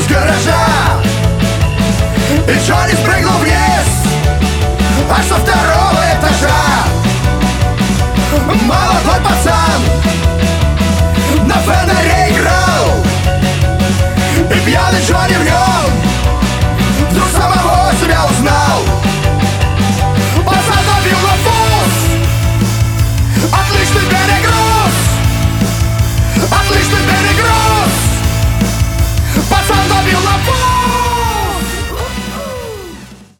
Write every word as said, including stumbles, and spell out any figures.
из гаража и чё не спрыгнул вниз аж со второго этажа. Молодой пацан на фонаре играл, и пьяный Джонни в нем